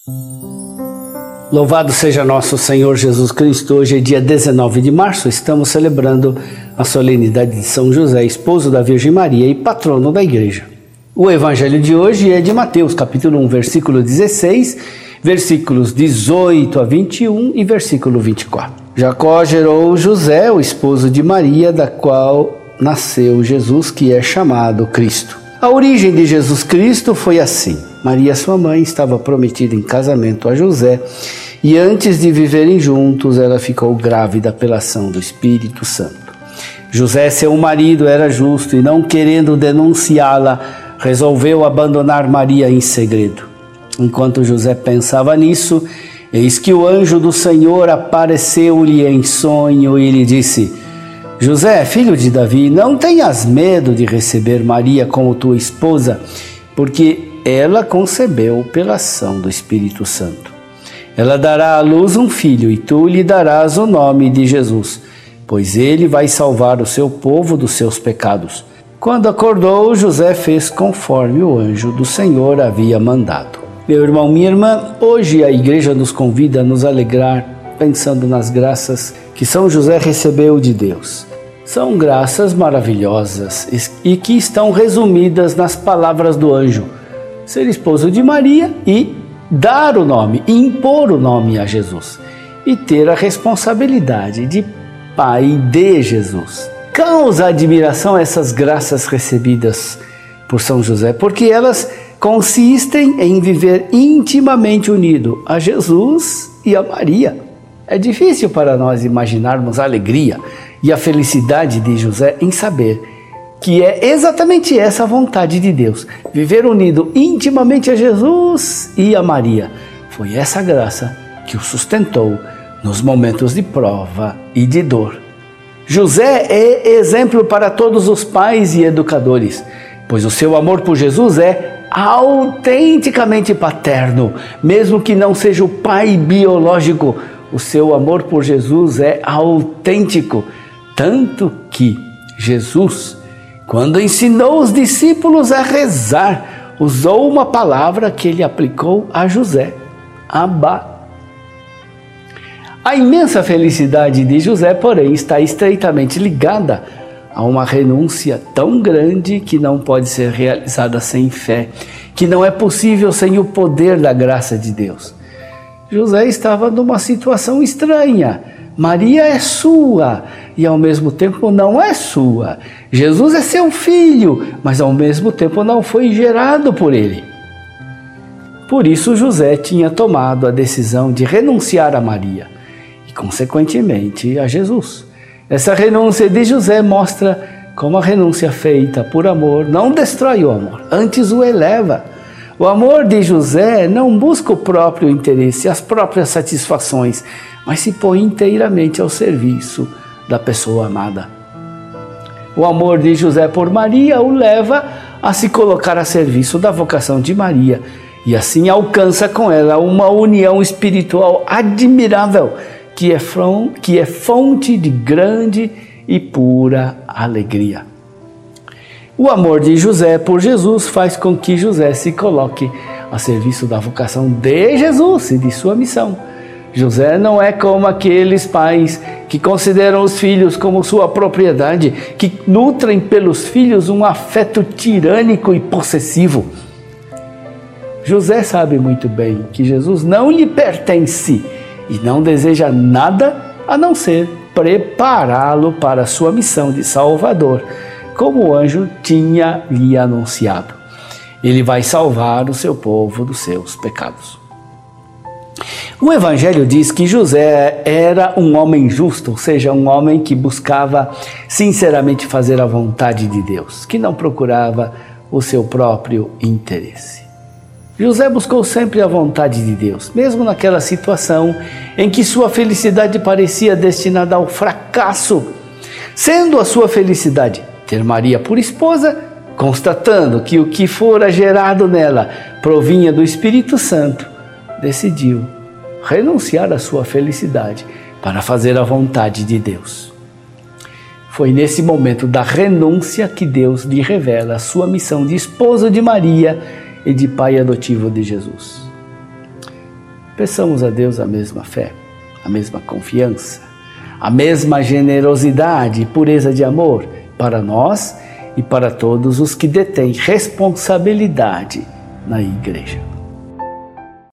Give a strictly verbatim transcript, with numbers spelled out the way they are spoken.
Louvado seja nosso Senhor Jesus Cristo. Hoje é dia dezenove de março, estamos celebrando a solenidade de São José, esposo da Virgem Maria e patrono da Igreja. O evangelho de hoje é de Mateus, capítulo um, versículo dezesseis, versículos dezoito a vinte e um e versículo vinte e quatro. Jacó gerou José, o esposo de Maria, da qual nasceu Jesus, que é chamado Cristo. A origem de Jesus Cristo foi assim. Maria, sua mãe, estava prometida em casamento a José e antes de viverem juntos, ela ficou grávida pela ação do Espírito Santo. José, seu marido, era justo e, não querendo denunciá-la, resolveu abandonar Maria em segredo. Enquanto José pensava nisso, eis que o anjo do Senhor apareceu-lhe em sonho e lhe disse: José, filho de Davi, não tenhas medo de receber Maria como tua esposa, porque ela concebeu pela ação do Espírito Santo. Ela dará à luz um filho e tu lhe darás o nome de Jesus, pois ele vai salvar o seu povo dos seus pecados. Quando acordou, José fez conforme o anjo do Senhor havia mandado. Meu irmão, minha irmã, hoje a igreja nos convida a nos alegrar pensando nas graças que São José recebeu de Deus. São graças maravilhosas e que estão resumidas nas palavras do anjo: ser esposo de Maria e dar o nome, impor o nome a Jesus e ter a responsabilidade de pai de Jesus. Causa admiração essas graças recebidas por São José, porque elas consistem em viver intimamente unido a Jesus e a Maria. É difícil para nós imaginarmos a alegria e a felicidade de José em saber que é exatamente essa a vontade de Deus, viver unido intimamente a Jesus e a Maria. Foi essa graça que o sustentou nos momentos de prova e de dor. José é exemplo para todos os pais e educadores, pois o seu amor por Jesus é autenticamente paterno, mesmo que não seja o pai biológico. O seu amor por Jesus é autêntico, tanto que Jesus, quando ensinou os discípulos a rezar, usou uma palavra que ele aplicou a José: Abba. A imensa felicidade de José, porém, está estreitamente ligada a uma renúncia tão grande que não pode ser realizada sem fé, que não é possível sem o poder da graça de Deus. José estava numa situação estranha. Maria é sua e ao mesmo tempo não é sua. Jesus é seu filho, mas ao mesmo tempo não foi gerado por ele. Por isso José tinha tomado a decisão de renunciar a Maria e, consequentemente, a Jesus. Essa renúncia de José mostra como a renúncia feita por amor não destrói o amor, antes o eleva. O amor de José não busca o próprio interesse, as próprias satisfações, mas se põe inteiramente ao serviço da pessoa amada. O amor de José por Maria o leva a se colocar a serviço da vocação de Maria e assim alcança com ela uma união espiritual admirável que é, que é fonte de grande e pura alegria. O amor de José por Jesus faz com que José se coloque a serviço da vocação de Jesus e de sua missão. José não é como aqueles pais que consideram os filhos como sua propriedade, que nutrem pelos filhos um afeto tirânico e possessivo. José sabe muito bem que Jesus não lhe pertence e não deseja nada a não ser prepará-lo para a sua missão de Salvador, como o anjo tinha lhe anunciado. Ele vai salvar o seu povo dos seus pecados. O Evangelho diz que José era um homem justo, ou seja, um homem que buscava sinceramente fazer a vontade de Deus, que não procurava o seu próprio interesse. José buscou sempre a vontade de Deus, mesmo naquela situação em que sua felicidade parecia destinada ao fracasso, sendo a sua felicidade ter Maria por esposa, constatando que o que fora gerado nela provinha do Espírito Santo, decidiu renunciar à sua felicidade para fazer a vontade de Deus. Foi nesse momento da renúncia que Deus lhe revela a sua missão de esposo de Maria e de pai adotivo de Jesus. peçamos a Deus a mesma fé, a mesma confiança, a mesma generosidade e pureza de amor para nós e para todos os que detêm responsabilidade na Igreja.